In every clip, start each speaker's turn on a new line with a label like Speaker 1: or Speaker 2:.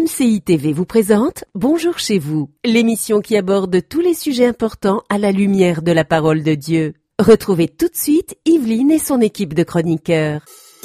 Speaker 1: MCI TV vous présente Bonjour chez vous, l'émission qui aborde tous les sujets importants à la lumière de la parole de Dieu. Retrouvez tout de suite Yveline et son équipe de chroniqueurs.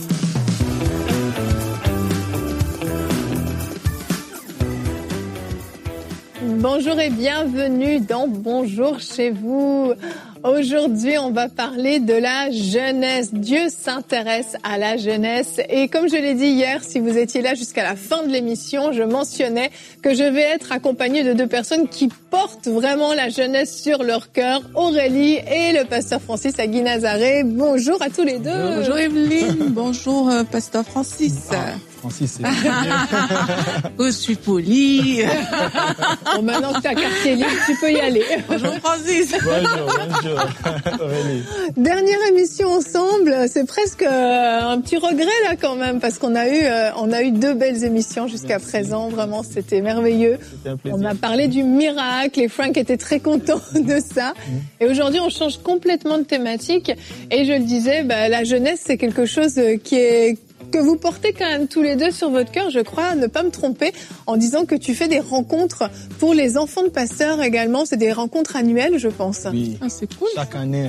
Speaker 2: Bonjour et bienvenue dans Bonjour chez vous. Aujourd'hui, on va parler de la jeunesse. Dieu s'intéresse à la jeunesse. Et comme je l'ai dit hier, si vous étiez là jusqu'à la fin de l'émission, je mentionnais que je vais être accompagnée de deux personnes qui portent vraiment la jeunesse sur leur cœur. Aurélie et le pasteur Francis Agui-Nazaré. Bonjour à tous les deux.
Speaker 3: Bonjour Evelyne. Bonjour pasteur Francis.
Speaker 4: Francis, c'est
Speaker 3: je suis poli.
Speaker 2: Bon, maintenant que t'as quartier libre, tu peux y aller.
Speaker 3: Bonjour Francis.
Speaker 4: Bonjour Aurélie.
Speaker 2: Dernière émission ensemble, c'est presque un petit regret là quand même, parce qu'on a eu deux belles émissions jusqu'à présent. Vraiment, c'était merveilleux.
Speaker 4: C'était un plaisir.
Speaker 2: On a parlé du miracle et Frank était très content de ça. Et aujourd'hui, on change complètement de thématique. Et je le disais, la jeunesse, c'est quelque chose que vous portez quand même tous les deux sur votre cœur, je crois, ne pas me tromper, en disant que tu fais des rencontres pour les enfants de pasteurs également. C'est des rencontres annuelles, je pense.
Speaker 4: Oui.
Speaker 3: Ah, c'est cool.
Speaker 4: Chaque année,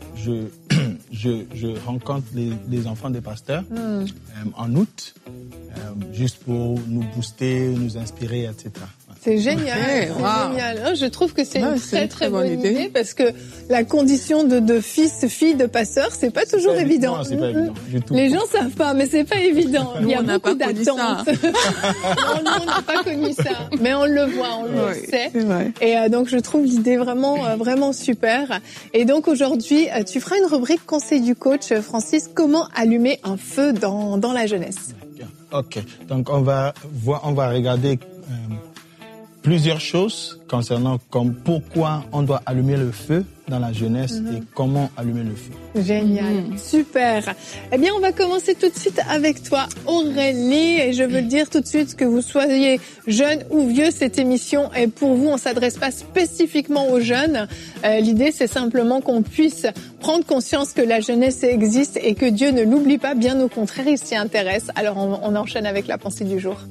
Speaker 4: je rencontre les enfants des pasteurs en août, juste pour nous booster, nous inspirer, etc.
Speaker 2: C'est génial,
Speaker 3: Okay,
Speaker 2: c'est
Speaker 3: wow.
Speaker 2: génial. Je trouve que c'est une très bonne
Speaker 3: idée.
Speaker 2: idée parce que la condition de fille de pasteur, c'est pas toujours évident.
Speaker 4: Non, c'est pas évident du tout.
Speaker 2: Les gens savent pas, mais c'est pas évident.
Speaker 3: Nous,
Speaker 2: Il y a
Speaker 3: on n'a
Speaker 2: beaucoup
Speaker 3: pas connu
Speaker 2: d'attentes. Non, nous, on n'a pas connu ça, mais on le voit, on le sait.
Speaker 3: C'est vrai.
Speaker 2: Et donc je trouve l'idée vraiment super. Et donc aujourd'hui, tu feras une rubrique conseil du coach, Francis. Comment allumer un feu dans la jeunesse?
Speaker 4: Ok, donc on va regarder plusieurs choses concernant comme pourquoi on doit allumer le feu dans la jeunesse et comment allumer le feu.
Speaker 2: Génial, super. Eh bien, on va commencer tout de suite avec toi, Aurélie. Et je veux le dire tout de suite, que vous soyez jeune ou vieux, cette émission est pour vous. On s'adresse pas spécifiquement aux jeunes. L'idée, c'est simplement qu'on puisse prendre conscience que la jeunesse existe et que Dieu ne l'oublie pas. Bien au contraire, il s'y intéresse. Alors, on enchaîne avec la pensée du jour.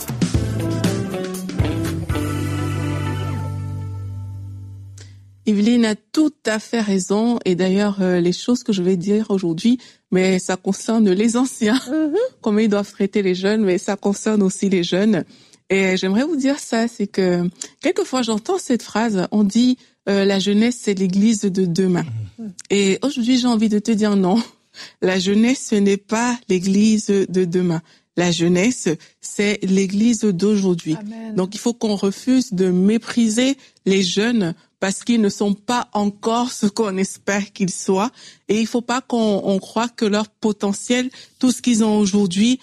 Speaker 3: Yveline a tout à fait raison. Et d'ailleurs, les choses que je vais dire aujourd'hui, mais ça concerne les anciens, comment ils doivent traiter les jeunes, mais ça concerne aussi les jeunes. Et j'aimerais vous dire ça, c'est que quelquefois j'entends cette phrase, on dit la jeunesse c'est l'église de demain. Et aujourd'hui j'ai envie de te dire non, la jeunesse ce n'est pas l'église de demain. La jeunesse, c'est l'église d'aujourd'hui.
Speaker 2: Amen.
Speaker 3: Donc il faut qu'on refuse de mépriser les jeunes parce qu'ils ne sont pas encore ce qu'on espère qu'ils soient. Et il faut pas qu'on croie que leur potentiel, tout ce qu'ils ont aujourd'hui,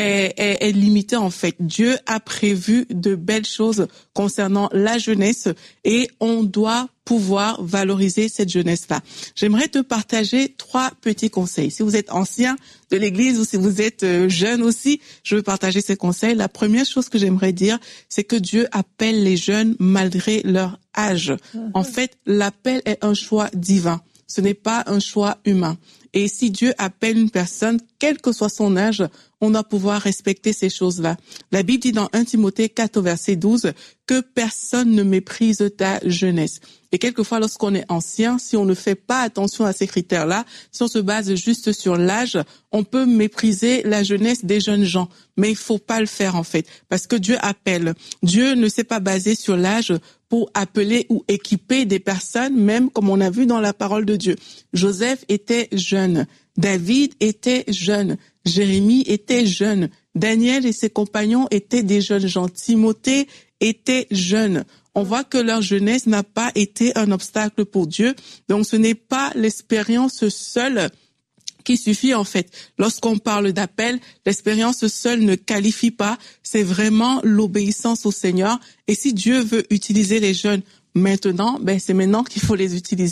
Speaker 3: est limité en fait. Dieu a prévu de belles choses concernant la jeunesse et on doit pouvoir valoriser cette jeunesse-là. J'aimerais te partager 3 petits conseils. Si vous êtes ancien de l'église ou si vous êtes jeune aussi, je veux partager ces conseils. La première chose que j'aimerais dire, c'est que Dieu appelle les jeunes malgré leur âge. En fait, l'appel est un choix divin. Ce n'est pas un choix humain. Et si Dieu appelle une personne, quel que soit son âge, on doit pouvoir respecter ces choses-là. La Bible dit dans 1 Timothée 4, verset 12, que personne ne méprise ta jeunesse. Et quelquefois, lorsqu'on est ancien, si on ne fait pas attention à ces critères-là, si on se base juste sur l'âge, on peut mépriser la jeunesse des jeunes gens. Mais il faut pas le faire, en fait, parce que Dieu appelle. Dieu ne s'est pas basé sur l'âge pour appeler ou équiper des personnes, même comme on a vu dans la parole de Dieu. Joseph était jeune, David était jeune, Jérémie était jeune, Daniel et ses compagnons étaient des jeunes gens, Timothée était jeune. On voit que leur jeunesse n'a pas été un obstacle pour Dieu. Donc ce n'est pas l'expérience seule qui suffit en fait. Lorsqu'on parle d'appel, l'expérience seule ne qualifie pas, c'est vraiment l'obéissance au Seigneur. Et si Dieu veut utiliser les jeunes maintenant, c'est maintenant qu'il faut les utiliser.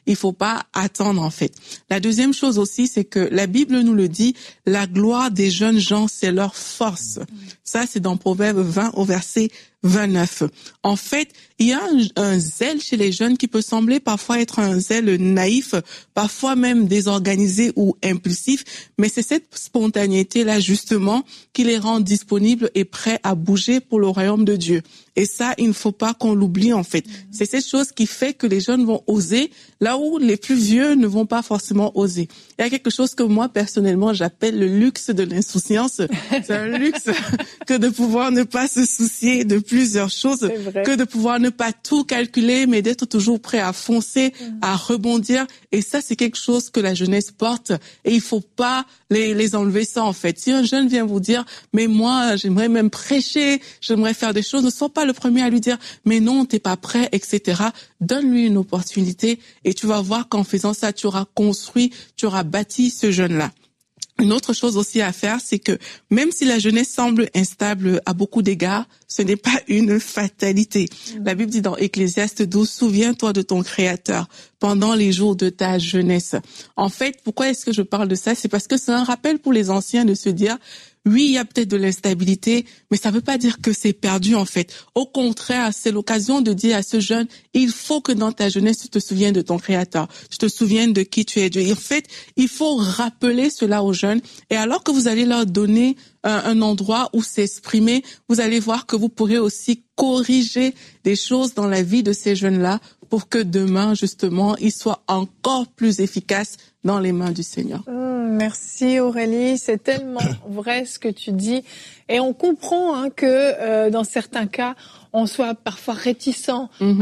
Speaker 3: il faut pas attendre en fait. La deuxième chose aussi, c'est que la Bible nous le dit, la gloire des jeunes gens, c'est leur force. Ça, c'est dans Proverbe 20 au verset 29. En fait, il y a un zèle chez les jeunes qui peut sembler parfois être un zèle naïf, parfois même désorganisé ou impulsif, mais c'est cette spontanéité-là justement qui les rend disponibles et prêts à bouger pour le royaume de Dieu. Et ça, il ne faut pas qu'on l'oublie en fait. C'est cette chose qui fait que les jeunes vont oser là où les plus vieux ne vont pas forcément oser. Il y a quelque chose que moi personnellement j'appelle le luxe de l'insouciance. C'est un luxe que de pouvoir ne pas se soucier de plusieurs choses, que de pouvoir ne pas tout calculer, mais d'être toujours prêt à foncer, à rebondir. Et ça, c'est quelque chose que la jeunesse porte et il faut pas les enlever ça en fait. Si un jeune vient vous dire, mais moi, j'aimerais même prêcher, j'aimerais faire des choses, ne sois pas le premier à lui dire, mais non, t'es pas prêt, etc. Donne-lui une opportunité et tu vas voir qu'en faisant ça, tu auras construit, tu auras bâti ce jeune-là. Une autre chose aussi à faire, c'est que même si la jeunesse semble instable à beaucoup d'égards, ce n'est pas une fatalité. La Bible dit dans Ecclésiaste 12, souviens-toi de ton Créateur pendant les jours de ta jeunesse. En fait, pourquoi est-ce que je parle de ça? C'est parce que c'est un rappel pour les anciens de se dire, oui, il y a peut-être de l'instabilité, mais ça ne veut pas dire que c'est perdu en fait. Au contraire, c'est l'occasion de dire à ce jeune, il faut que dans ta jeunesse, tu te souviennes de ton Créateur, tu te souviennes de qui tu es Dieu. Et en fait, il faut rappeler cela aux jeunes. Et alors que vous allez leur donner un endroit où s'exprimer, vous allez voir que vous pourrez aussi corriger des choses dans la vie de ces jeunes-là pour que demain, justement, ils soient encore plus efficaces dans les mains du Seigneur.
Speaker 2: Merci Aurélie, c'est tellement vrai ce que tu dis. Et on comprend que dans certains cas, on soit parfois réticent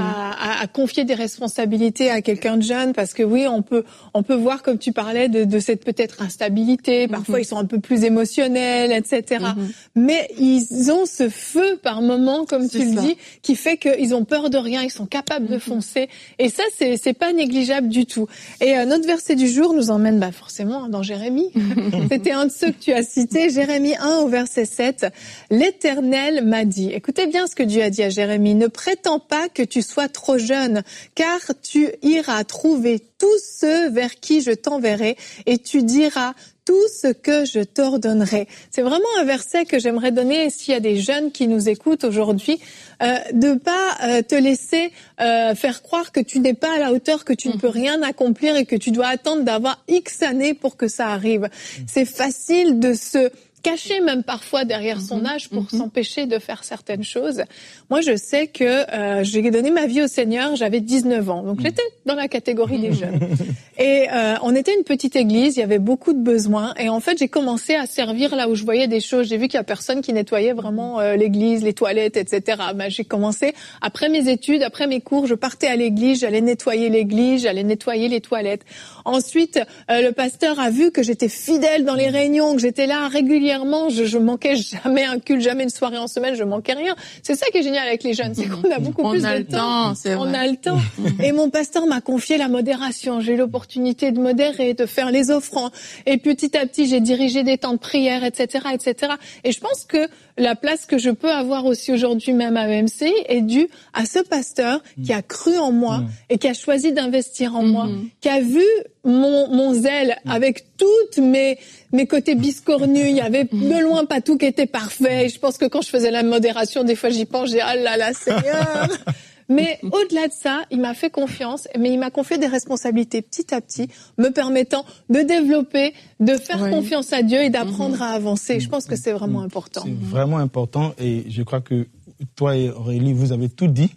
Speaker 2: à confier des responsabilités à quelqu'un de jeune, parce que oui, on peut voir, comme tu parlais, de cette peut-être instabilité. Parfois, ils sont un peu plus émotionnels, etc. Mais ils ont ce feu par moment, comme tu le dis, qui fait qu'ils ont peur de rien, ils sont capables de foncer. Et ça, c'est pas négligeable du tout. Et notre verset du jour nous emmène forcément dans Jérémie. C'était un de ceux que tu as cités, Jérémie 1 au verset 7. L'Éternel m'a dit, écoutez bien ce que Dieu a dit à Jérémie, ne prétends pas que tu sois trop jeune, car tu iras trouver tous ceux vers qui je t'enverrai et tu diras tout ce que je t'ordonnerai. C'est vraiment un verset que j'aimerais donner s'il y a des jeunes qui nous écoutent aujourd'hui, de pas te laisser faire croire que tu n'es pas à la hauteur, que tu ne peux rien accomplir et que tu dois attendre d'avoir X années pour que ça arrive. C'est facile de se caché même parfois derrière son âge pour s'empêcher de faire certaines choses. Moi, je sais que j'ai donné ma vie au Seigneur, j'avais 19 ans. Donc, j'étais dans la catégorie des jeunes. Et on était une petite église, il y avait beaucoup de besoins. Et en fait, j'ai commencé à servir là où je voyais des choses. J'ai vu qu'il y a personne qui nettoyait vraiment l'église, les toilettes, etc. J'ai commencé, après mes études, après mes cours, je partais à l'église, j'allais nettoyer l'église, j'allais nettoyer les toilettes. Ensuite, le pasteur a vu que j'étais fidèle dans les réunions, que j'étais là régulièrement. Je manquais jamais un culte, jamais une soirée en semaine, je manquais rien. C'est ça qui est génial avec les jeunes, c'est qu'on a beaucoup plus de temps. On a le temps. Et mon pasteur m'a confié la modération. J'ai eu l'opportunité de modérer, de faire les offrandes. Et petit à petit, j'ai dirigé des temps de prière, etc., etc. Et je pense que la place que je peux avoir aussi aujourd'hui, même à EMCI, est due à ce pasteur qui a cru en moi et qui a choisi d'investir en moi, qui a vu mon zèle avec toutes mes côtés biscornus. Il y avait de loin pas tout qui était parfait. Et je pense que quand je faisais la modération, des fois j'y pense, j'ai ah là là Seigneur. Mais au-delà de ça, il m'a fait confiance, mais il m'a confié des responsabilités petit à petit, me permettant de développer, de faire confiance à Dieu et d'apprendre à avancer. Je pense que c'est vraiment important.
Speaker 4: C'est vraiment important et je crois que toi et Aurélie, vous avez tout dit.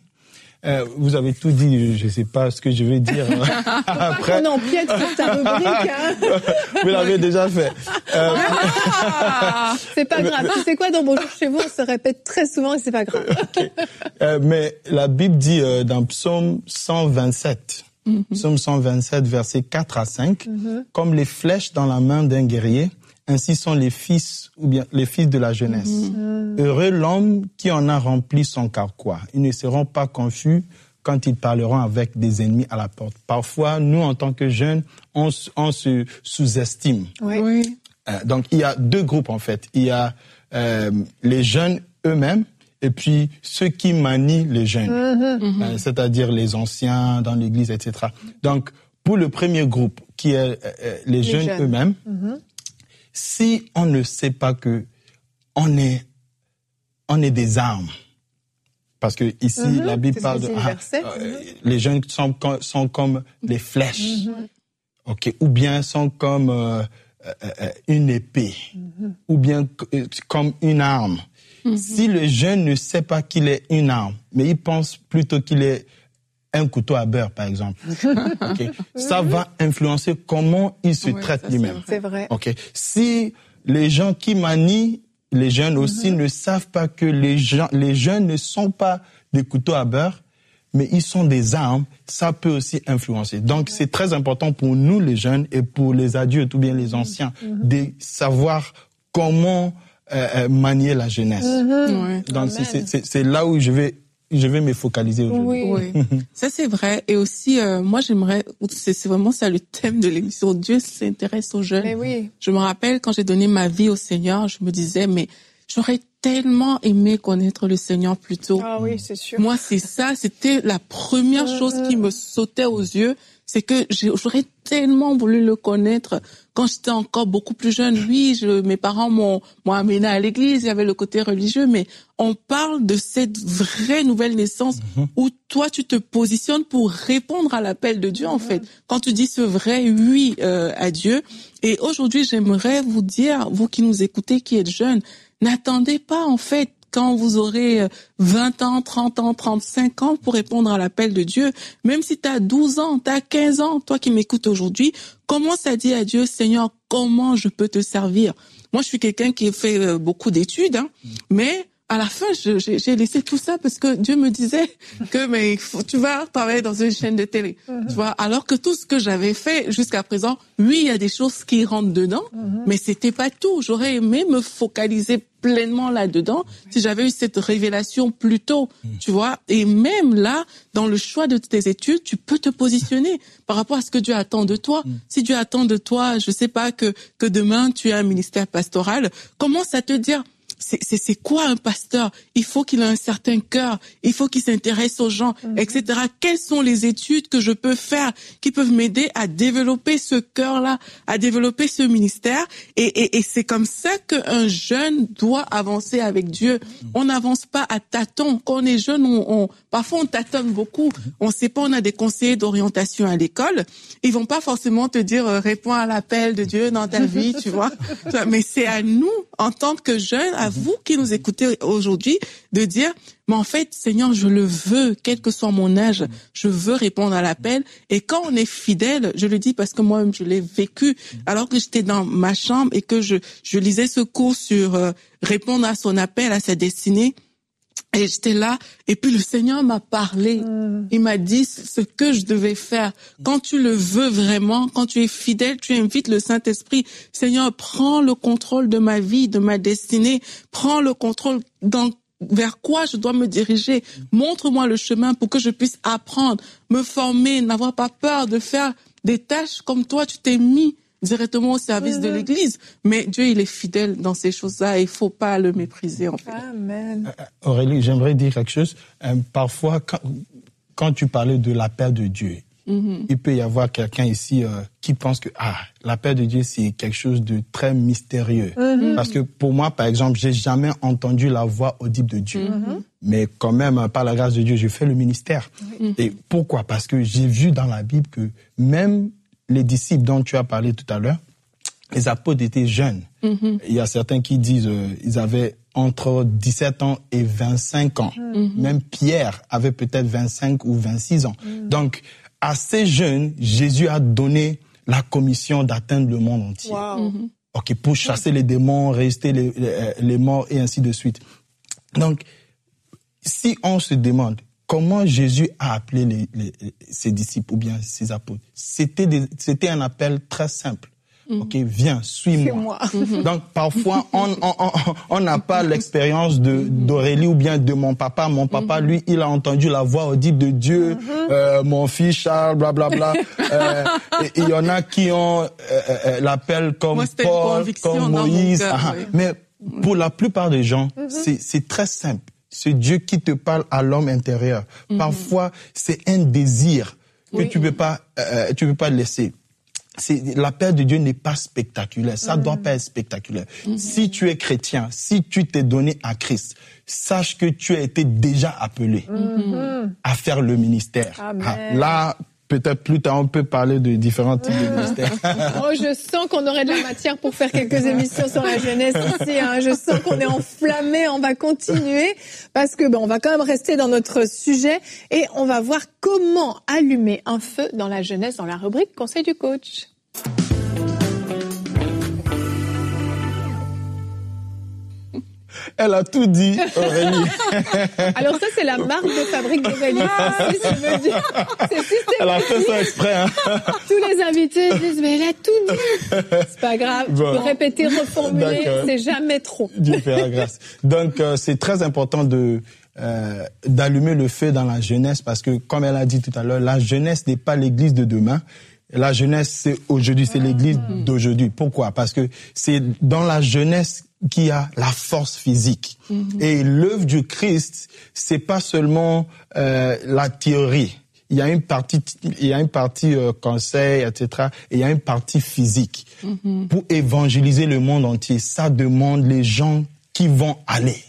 Speaker 4: Vous avez tout dit, je ne sais pas ce que je vais dire après.
Speaker 2: On empiète sur ta rubrique.
Speaker 4: Vous l'avez déjà fait.
Speaker 2: C'est pas grave. Tu sais quoi, dans Bonjour chez vous, on se répète très souvent et c'est pas grave.
Speaker 4: Okay. Mais la Bible dit dans Psaume 127, Psaume 127, versets 4 à 5, comme les flèches dans la main d'un guerrier, ainsi sont les fils, ou bien les fils de la jeunesse. Heureux l'homme qui en a rempli son carquois. Ils ne seront pas confus quand ils parleront avec des ennemis à la porte. Parfois, nous, en tant que jeunes, on se sous-estime.
Speaker 2: Oui.
Speaker 4: Donc, il y a deux groupes, en fait. Il y a les jeunes eux-mêmes et puis ceux qui manient les jeunes, c'est-à-dire les anciens dans l'église, etc. Donc, pour le premier groupe, qui est les jeunes eux-mêmes, si on ne sait pas que on est des armes, parce que ici la Bible parle de les jeunes sont comme les flèches, ok, ou bien sont comme une épée, ou bien comme une arme. Si le jeune ne sait pas qu'il est une arme, mais il pense plutôt qu'il est un couteau à beurre, par exemple, okay, ça va influencer comment il se traite lui-même.
Speaker 2: C'est vrai.
Speaker 4: Okay. Si les gens qui manient les jeunes aussi ne savent pas que les jeunes ne sont pas des couteaux à beurre, mais ils sont des armes, ça peut aussi influencer. Donc, c'est très important pour nous, les jeunes, et pour les adultes ou bien les anciens, de savoir comment manier la jeunesse. Donc, c'est là où je vais me focaliser aujourd'hui.
Speaker 3: Oui. Ça, c'est vrai. Et aussi, moi, j'aimerais, c'est vraiment ça le thème de l'émission. Dieu s'intéresse aux jeunes.
Speaker 2: Mais oui.
Speaker 3: Je me rappelle quand j'ai donné ma vie au Seigneur, je me disais, mais j'aurais tellement aimé connaître le Seigneur plus tôt.
Speaker 2: Ah oui, c'est sûr.
Speaker 3: Moi, c'est ça, c'était la première chose qui me sautait aux yeux, c'est que j'aurais tellement voulu le connaître quand j'étais encore beaucoup plus jeune. Oui, mes parents m'ont amené à l'église, il y avait le côté religieux, mais on parle de cette vraie nouvelle naissance où toi, tu te positionnes pour répondre à l'appel de Dieu, en fait. Quand tu dis ce vrai oui à Dieu. Et aujourd'hui, j'aimerais vous dire, vous qui nous écoutez, qui êtes jeunes, n'attendez pas, en fait, quand vous aurez 20 ans, 30 ans, 35 ans pour répondre à l'appel de Dieu. Même si tu as 12 ans, tu as 15 ans, toi qui m'écoutes aujourd'hui, commence à dire à Dieu, Seigneur, comment je peux te servir? Moi, je suis quelqu'un qui a fait beaucoup d'études, mais à la fin, j'ai laissé tout ça parce que Dieu me disait que tu vas travailler dans une chaîne de télé. Tu vois, alors que tout ce que j'avais fait jusqu'à présent, oui, il y a des choses qui rentrent dedans, mais c'était pas tout. J'aurais aimé me focaliser pleinement là-dedans si j'avais eu cette révélation plus tôt, tu vois. Et même là, dans le choix de tes études, tu peux te positionner par rapport à ce que Dieu attend de toi. Si Dieu attend de toi, je sais pas, que demain tu aies un ministère pastoral, commence à te dire, c'est quoi un pasteur? Il faut qu'il ait un certain cœur, il faut qu'il s'intéresse aux gens, etc. Quelles sont les études que je peux faire qui peuvent m'aider à développer ce cœur-là, à développer ce ministère? Et c'est comme ça qu'un jeune doit avancer avec Dieu. On n'avance pas à tâtons. Quand on est jeune, parfois on tâtonne beaucoup. On sait pas, on a des conseillers d'orientation à l'école. Ils vont pas forcément te dire réponds à l'appel de Dieu dans ta vie, tu vois. Mais c'est à nous, en tant que jeunes, à vous qui nous écoutez aujourd'hui, de dire, mais en fait, Seigneur, je le veux, quel que soit mon âge, je veux répondre à l'appel. Et quand on est fidèle, je le dis parce que moi-même, je l'ai vécu, alors que j'étais dans ma chambre et que je lisais ce cours sur répondre à son appel, à sa destinée. Et j'étais là, et puis le Seigneur m'a parlé. Il m'a dit ce que je devais faire. Quand tu le veux vraiment, quand tu es fidèle, tu invites le Saint-Esprit. Seigneur, prends le contrôle de ma vie, de ma destinée. Prends le contrôle vers quoi je dois me diriger. Montre-moi le chemin pour que je puisse apprendre, me former, n'avoir pas peur de faire des tâches comme toi, tu t'es mis directement au service de l'Église. Mais Dieu, il est fidèle dans ces choses-là et il faut pas le mépriser, en fait.
Speaker 2: Amen.
Speaker 4: Aurélie, j'aimerais dire quelque chose. Parfois, quand tu parlais de l'appel de Dieu, il peut y avoir quelqu'un ici qui pense que l'appel de Dieu, c'est quelque chose de très mystérieux. Parce que pour moi, par exemple, j'ai jamais entendu la voix audible de Dieu. Mais quand même, par la grâce de Dieu, je fais le ministère. Et pourquoi? Parce que j'ai vu dans la Bible que même les disciples dont tu as parlé tout à l'heure, les apôtres étaient jeunes. Il y a certains qui disent ils avaient entre 17 ans et 25 ans. Même Pierre avait peut-être 25 ou 26 ans. Donc, à ces jeunes, Jésus a donné la commission d'atteindre le monde entier. Ok, pour chasser les démons, résister les morts et ainsi de suite. Donc, si on se demande comment Jésus a appelé ses disciples ou bien ses apôtres, c'était un appel très simple. Ok, viens, suis-moi. Donc parfois on n'a pas l'expérience d'Aurélie ou bien de mon papa. Mon papa, lui, il a entendu la voix audible de Dieu. Mon fils Charles, blablabla. Il y en a qui ont l'appel comme moi, Paul, comme Moïse. Cœur, oui. Mais pour la plupart des gens, c'est très simple. C'est Dieu qui te parle à l'homme intérieur. Parfois, c'est un désir que tu peux pas laisser. La paix de Dieu n'est pas spectaculaire. Ça doit pas être spectaculaire. Si tu es chrétien, si tu t'es donné à Christ, sache que tu as été déjà appelé à faire le ministère. Là, peut-être plus tard, on peut parler de différents types de ministères.
Speaker 2: Oh, je sens qu'on aurait de la matière pour faire quelques émissions sur la jeunesse ici. Je sens qu'on est enflammé. On va continuer parce que on va quand même rester dans notre sujet et on va voir comment allumer un feu dans la jeunesse dans la rubrique Conseil du coach.
Speaker 4: Elle a tout dit, Aurélie.
Speaker 2: Alors ça, c'est la marque de fabrique d'Aurélie. C'est ce que je veux dire. C'est systématique.
Speaker 4: Elle a fait ça exprès.
Speaker 2: Tous les invités disent, mais elle a tout dit. C'est pas grave. Tu peux répéter, reformuler. C'est jamais trop.
Speaker 4: Dieu fait la grâce. Donc, c'est très important d'allumer le feu dans la jeunesse parce que, comme elle a dit tout à l'heure, la jeunesse n'est pas l'église de demain. La jeunesse, c'est aujourd'hui, c'est l'église d'aujourd'hui. Pourquoi? Parce que c'est dans la jeunesse qu'il y a la force physique. Et l'œuvre du Christ, c'est pas seulement la théorie. Il y a une partie conseil, etc. Et il y a une partie physique. Pour évangéliser le monde entier, ça demande les gens qui vont aller.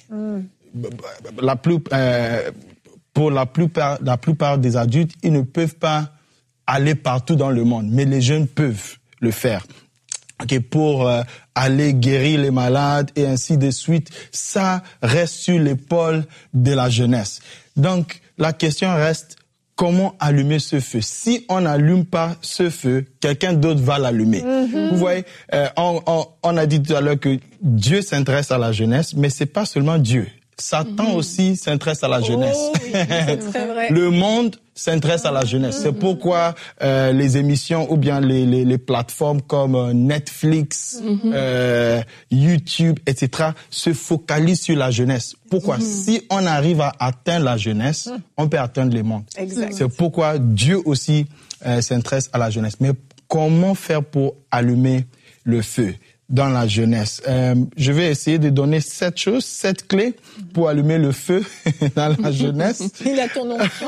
Speaker 4: Pour la plupart des adultes, ils ne peuvent pas aller partout dans le monde, mais les jeunes peuvent le faire. Pour aller guérir les malades et ainsi de suite, ça reste sur l'épaule de la jeunesse. Donc, la question reste, comment allumer ce feu? Si on n'allume pas ce feu, quelqu'un d'autre va l'allumer. Vous voyez, on a dit tout à l'heure que Dieu s'intéresse à la jeunesse, mais c'est pas seulement Dieu. Satan aussi s'intéresse à la jeunesse.
Speaker 2: Oui, c'est très vrai.
Speaker 4: Le monde s'intéresse à la jeunesse. C'est pourquoi les émissions ou bien les plateformes comme Netflix, YouTube, etc. se focalisent sur la jeunesse. Pourquoi? Si on arrive à atteindre la jeunesse, on peut atteindre le monde.
Speaker 2: Exact.
Speaker 4: C'est pourquoi Dieu aussi s'intéresse à la jeunesse. Mais comment faire pour allumer le feu dans la jeunesse? Je vais essayer de donner 7 clés pour allumer le feu dans la jeunesse.
Speaker 2: Il a ton onction.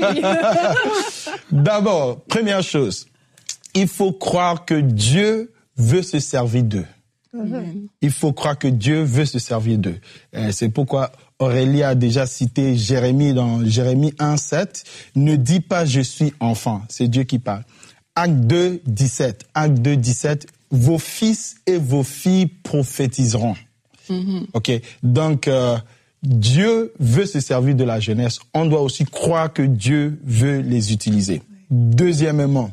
Speaker 4: D'abord, première chose, il faut croire que Dieu veut se servir d'eux. Il faut croire que Dieu veut se servir d'eux. C'est pourquoi Aurélie a déjà cité Jérémie dans Jérémie 1:7. Ne dis pas je suis enfant, c'est Dieu qui parle. Acte 2:17. Vos fils et vos filles prophétiseront. Ok. Donc, Dieu veut se servir de la jeunesse. On doit aussi croire que Dieu veut les utiliser. Deuxièmement,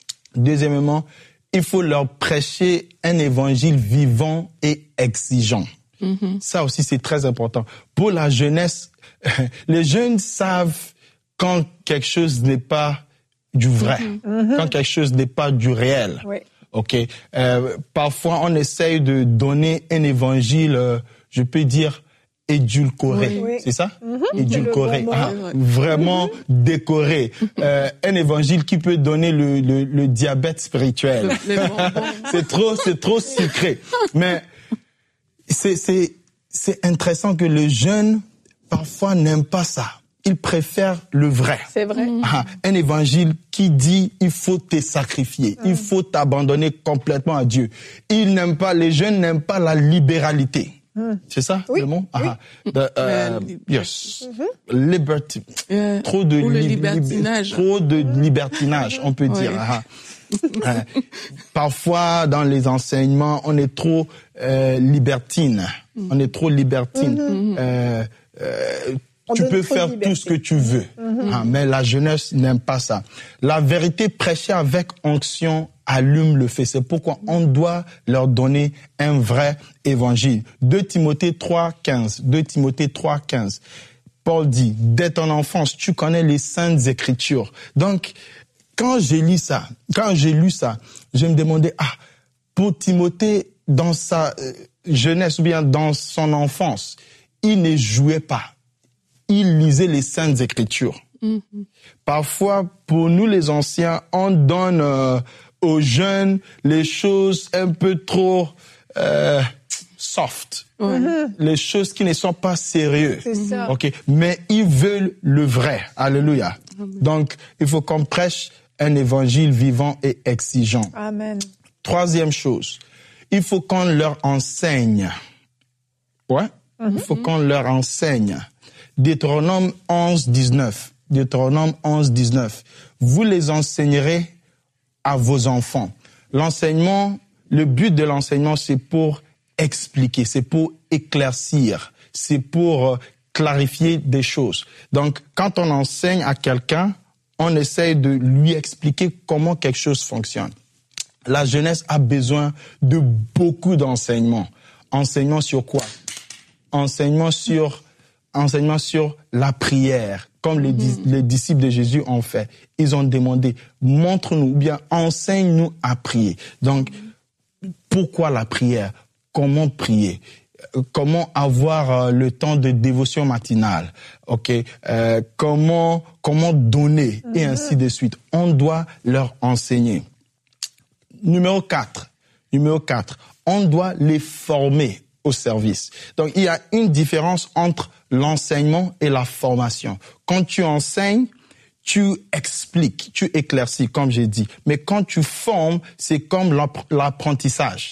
Speaker 4: il faut leur prêcher un évangile vivant et exigeant. Ça aussi, c'est très important. Pour la jeunesse, les jeunes savent quand quelque chose n'est pas du vrai, quand quelque chose n'est pas du réel.
Speaker 2: Oui.
Speaker 4: Ok. Parfois, on essaye de donner un évangile, je peux dire, édulcoré. Oui. C'est ça? Édulcoré. Vraiment décoré. Un évangile qui peut donner le diabète spirituel. C'est trop sucré. Mais c'est intéressant que les jeunes, parfois, n'aiment pas ça. Ils préfèrent le vrai.
Speaker 2: C'est vrai.
Speaker 4: Un évangile qui dit il faut te sacrifier, il faut t'abandonner complètement à Dieu. Les jeunes n'aiment pas la libéralité. C'est ça le mot? Yes. Liberty. Trop de libertinage. Trop de libertinage, on peut dire. Parfois, dans les enseignements, on est trop libertine. On est trop libertine. Tu peux faire tout ce que tu veux, mais la jeunesse n'aime pas ça. La vérité prêchée avec onction allume le feu. C'est pourquoi on doit leur donner un vrai évangile. 2 Timothée 3:15. Paul dit, dès ton enfance, tu connais les saintes écritures. Donc, quand j'ai lu ça, je me demandais, pour Timothée, dans sa jeunesse ou bien dans son enfance, il ne jouait pas. Il lisait les saintes écritures. Parfois, pour nous les anciens, on donne aux jeunes les choses un peu trop soft, les choses qui ne sont pas sérieuses.
Speaker 2: C'est ça.
Speaker 4: Ok, mais ils veulent le vrai. Alléluia. Donc, il faut qu'on prêche un évangile vivant et exigeant.
Speaker 2: Amen.
Speaker 4: Troisième chose, il faut qu'on leur enseigne. Ouais, il faut qu'on leur enseigne. Deutéronome 11, 19. Deutéronome 11, 19. Vous les enseignerez à vos enfants. L'enseignement, le but de l'enseignement, c'est pour expliquer, c'est pour éclaircir, c'est pour clarifier des choses. Donc, quand on enseigne à quelqu'un, on essaye de lui expliquer comment quelque chose fonctionne. La jeunesse a besoin de beaucoup d'enseignements. Enseignement sur quoi? Enseignement sur la prière, comme les disciples de Jésus ont fait. Ils ont demandé, montre-nous, ou bien enseigne-nous à prier. Donc, pourquoi la prière? Comment prier? Comment avoir le temps de dévotion matinale? Comment donner? Et ainsi de suite. On doit leur enseigner. Numéro 4, on doit les former au service. Donc, il y a une différence entre l'enseignement et la formation. Quand tu enseignes, tu expliques, tu éclaircis, comme j'ai dit. Mais quand tu formes, c'est comme l'apprentissage.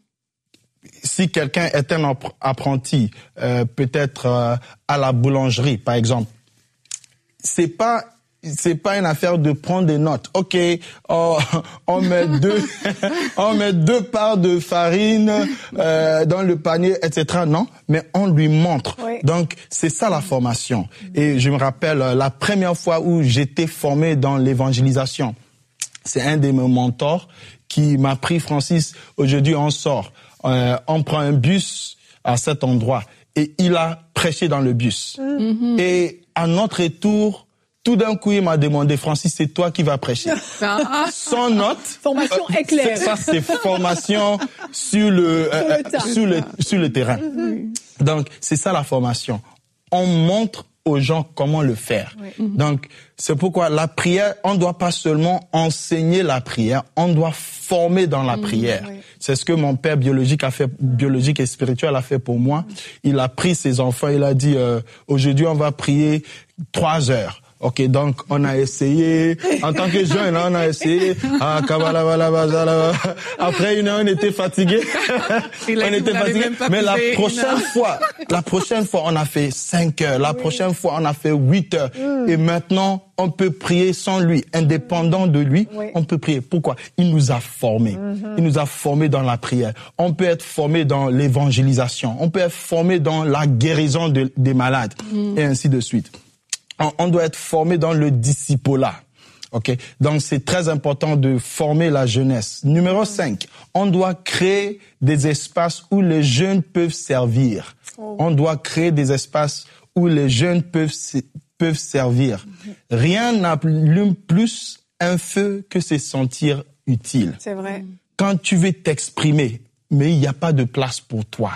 Speaker 4: Si quelqu'un est un apprenti, peut-être à la boulangerie, par exemple, c'est pas une affaire de prendre des notes. OK, on met deux parts de farine dans le panier, etc. Non, mais on lui montre. Oui. Donc, c'est ça la formation. Et je me rappelle la première fois où j'étais formé dans l'évangélisation. C'est un de mes mentors qui m'a pris, Francis, aujourd'hui on sort. On prend un bus à cet endroit et il a prêché dans le bus. Et à notre retour, tout d'un coup, il m'a demandé, Francis, c'est toi qui vas prêcher. Sans note.
Speaker 2: Formation éclair.
Speaker 4: Ça, c'est formation sur le terrain. Donc, c'est ça la formation. On montre aux gens comment le faire. Donc, c'est pourquoi la prière, on ne doit pas seulement enseigner la prière, on doit former dans la prière. C'est ce que mon père biologique et spirituel a fait pour moi. Il a pris ses enfants, il a dit, aujourd'hui, on va prier 3 heures. OK, donc on a essayé, en tant que jeune, on a essayé. Après 1 heure, on était fatigué. Mais la prochaine fois, on a fait 5 heures. La prochaine fois, on a fait 8 heures. Et maintenant, on peut prier sans lui, indépendant de lui. On peut prier. Pourquoi? Il nous a formés. Il nous a formés dans la prière. On peut être formé dans l'évangélisation. On peut être formé dans la guérison des malades. Et ainsi de suite. On doit être formé dans le discipulat. OK? Donc, c'est très important de former la jeunesse. Numéro 5, on doit créer des espaces où les jeunes peuvent servir. On doit créer des espaces où les jeunes peuvent servir. Rien n'allume plus un feu que se sentir utile.
Speaker 2: C'est vrai.
Speaker 4: Quand tu veux t'exprimer, mais il n'y a pas de place pour toi.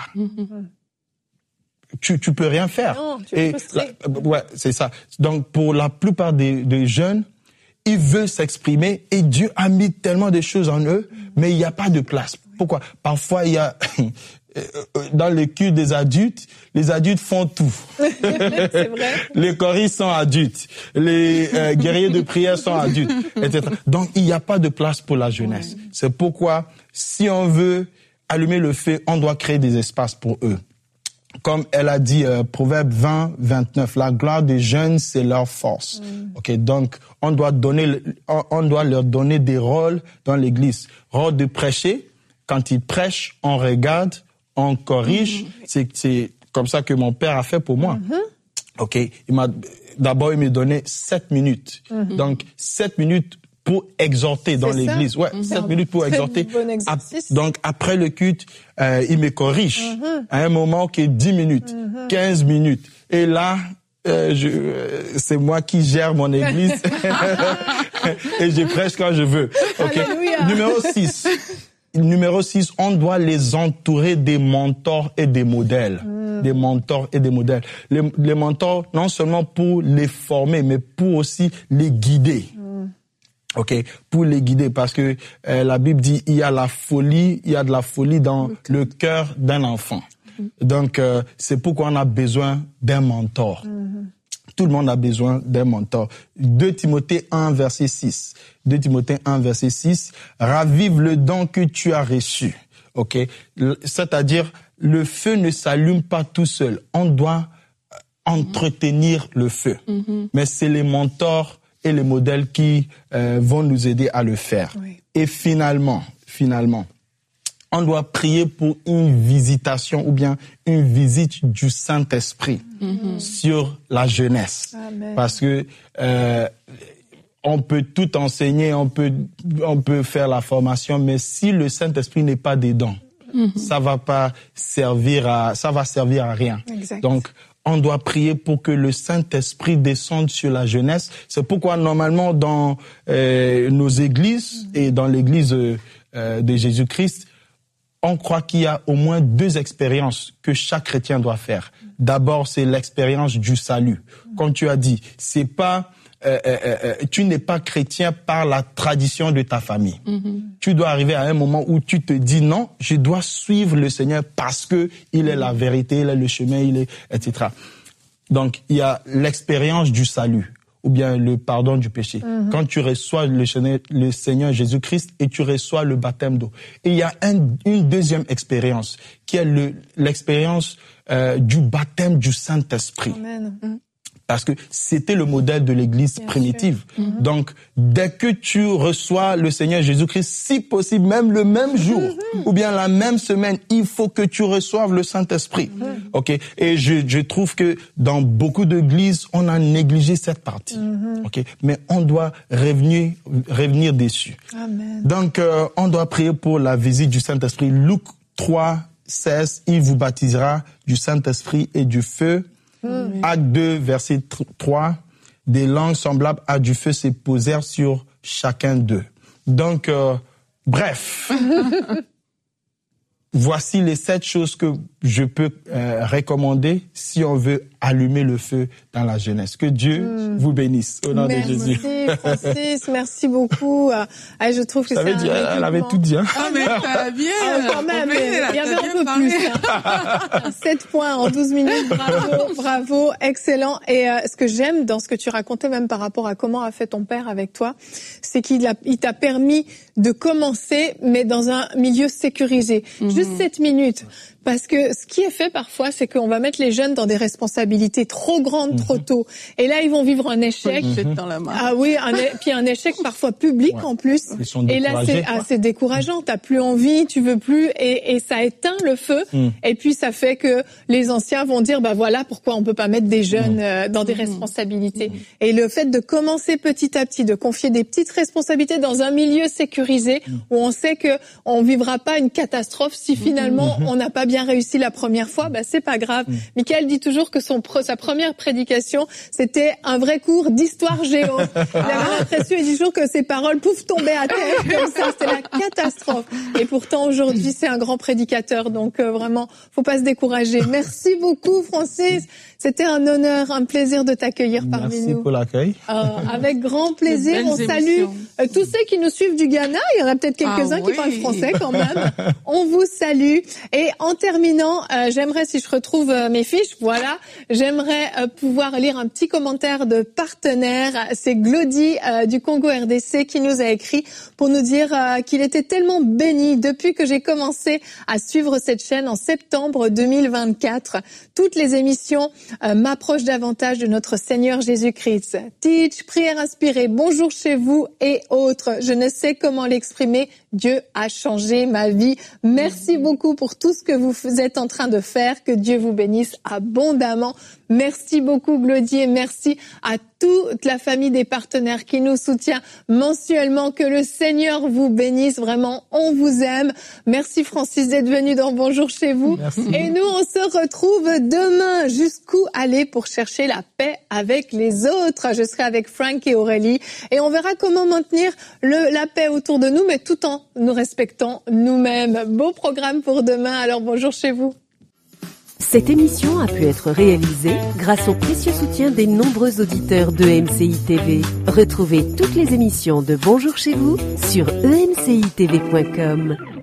Speaker 4: Tu peux rien faire.
Speaker 2: Non, tu es frustré.
Speaker 4: Ouais, c'est ça. Donc, pour la plupart des jeunes, ils veulent s'exprimer et Dieu a mis tellement de choses en eux, mais il n'y a pas de place. Pourquoi? Parfois, il y a, dans le culte des adultes, les adultes font tout.
Speaker 2: C'est vrai.
Speaker 4: Les choristes sont adultes. Les guerriers de prière sont adultes, etc. Donc, il n'y a pas de place pour la jeunesse. C'est pourquoi, si on veut allumer le feu, on doit créer des espaces pour eux. Comme elle a dit, Proverbe 20, 29, la gloire des jeunes, c'est leur force. OK, donc on doit leur donner des rôles dans l'église. Rôle de prêcher. Quand ils prêchent, on regarde, on corrige. C'est comme ça que mon père a fait pour moi. OK, il m'a donné 7 minutes. Donc 7 minutes pour exhorter dans l'église. Ouais, 7 minutes pour exhorter.
Speaker 2: Bon exercice.
Speaker 4: Donc, après le culte, il me corrige. À un moment, 10 minutes, 15 minutes. Et là, c'est moi qui gère mon église. Et je prêche quand je veux. Okay. Numéro 6, on doit les entourer des mentors et des modèles. Des mentors et des modèles. Les mentors, non seulement pour les former, mais pour aussi les guider. OK, pour les guider, parce que la Bible dit il y a de la folie dans le cœur d'un enfant. Donc c'est pourquoi on a besoin d'un mentor. Tout le monde a besoin d'un mentor. 2 Timothée 1, verset 6. 2 Timothée 1, verset 6. Ravive le don que tu as reçu. OK? C'est-à-dire, le feu ne s'allume pas tout seul. On doit entretenir le feu. Mais c'est les mentors et les modèles qui vont nous aider à le faire. Oui. Et finalement, on doit prier pour une visitation ou bien une visite du Saint-Esprit sur la jeunesse. Amen. Parce que on peut tout enseigner, on peut faire la formation, mais si le Saint-Esprit n'est pas dedans, ça va servir à rien. Exact. Donc, on doit prier pour que le Saint-Esprit descende sur la jeunesse. C'est pourquoi normalement dans nos églises et dans l'église de Jésus-Christ, on croit qu'il y a au moins 2 expériences que chaque chrétien doit faire. D'abord, c'est l'expérience du salut. Comme tu as dit, c'est pas tu n'es pas chrétien par la tradition de ta famille. Tu dois arriver à un moment où tu te dis non, je dois suivre le Seigneur parce que il est la vérité, il est le chemin, il est etc. Donc il y a l'expérience du salut ou bien le pardon du péché. Quand tu reçois le Seigneur Jésus-Christ et tu reçois le baptême d'eau. Et il y a une deuxième expérience qui est l'expérience du baptême du Saint-Esprit. Amen. Parce que c'était le modèle de l'Église primitive. Donc, dès que tu reçois le Seigneur Jésus-Christ, si possible, même le même jour, ou bien la même semaine, il faut que tu reçoives le Saint-Esprit. OK? Et je trouve que dans beaucoup d'églises, on a négligé cette partie. OK? Mais on doit revenir dessus. Amen. Donc, on doit prier pour la visite du Saint-Esprit. Luc 3, 16, il vous baptisera du Saint-Esprit et du feu. Acte 2, verset 3, des langues semblables à du feu se posèrent sur chacun d'eux. Donc, bref, voici les 7 choses que je peux recommander si on veut allumer le feu dans la jeunesse. Que Dieu vous bénisse au nom de Jésus.
Speaker 2: Merci Francis, merci beaucoup. Je trouve que
Speaker 4: elle avait tout dit. Hein?
Speaker 3: Ah mais ça bien.
Speaker 2: Quand même, il y avait un peu plus. 7 points en 12 minutes, bravo, excellent. Et ce que j'aime dans ce que tu racontais même par rapport à comment a fait ton père avec toi, c'est qu'il t'a permis de commencer, mais dans un milieu sécurisé. Juste 7 minutes. Parce que ce qui est fait parfois, c'est qu'on va mettre les jeunes dans des responsabilités trop grandes, trop tôt. Et là, ils vont vivre un échec.
Speaker 3: Dans la main.
Speaker 2: Ah oui, puis un échec parfois public en plus.
Speaker 4: Ils sont
Speaker 2: et là, c'est décourageant. T'as plus envie, tu veux plus, et ça éteint le feu. Et puis ça fait que les anciens vont dire, bah voilà, pourquoi on peut pas mettre des jeunes dans des responsabilités. Et le fait de commencer petit à petit, de confier des petites responsabilités dans un milieu sécurisé où on sait que on vivra pas une catastrophe si finalement on n'a pas bien réussi la première fois, bah c'est pas grave. Michael dit toujours que sa première prédication, c'était un vrai cours d'histoire géo. Il avait l'impression, il dit toujours que ses paroles pouf tomber à terre comme ça, c'était la catastrophe. Et pourtant aujourd'hui, c'est un grand prédicateur, donc vraiment, faut pas se décourager. Merci beaucoup Francis. C'était un honneur, un plaisir de t'accueillir parmi nous.
Speaker 4: Merci pour l'accueil.
Speaker 2: Avec grand plaisir. On salue tous ceux qui nous suivent du Ghana. Il y en a peut-être quelques-uns qui parlent français quand même. On vous salue. Et en terminant, j'aimerais, si je retrouve mes fiches, voilà, j'aimerais pouvoir lire un petit commentaire de partenaire. C'est Glody du Congo RDC qui nous a écrit pour nous dire qu'il était tellement béni depuis que j'ai commencé à suivre cette chaîne en septembre 2024. Toutes les émissions m'approchent davantage de notre Seigneur Jésus-Christ. Teach, prière inspirée, bonjour chez vous et autres. Je ne sais comment l'exprimer. Dieu a changé ma vie. Merci beaucoup pour tout ce que vous êtes en train de faire. Que Dieu vous bénisse abondamment. Merci beaucoup Glody et merci à toute la famille des partenaires qui nous soutient mensuellement. Que le Seigneur vous bénisse. Vraiment, on vous aime. Merci Francis d'être venu dans Bonjour chez vous.
Speaker 4: Merci.
Speaker 2: Et nous, on se retrouve demain. Jusqu'où aller pour chercher la paix avec les autres? Je serai avec Frank et Aurélie et on verra comment maintenir la paix autour de nous, mais tout en nous respectant nous-mêmes. Beau programme pour demain. Alors bonjour chez vous.
Speaker 1: Cette émission a pu être réalisée grâce au précieux soutien des nombreux auditeurs de MCI TV. Retrouvez toutes les émissions de Bonjour chez vous sur emcitv.com.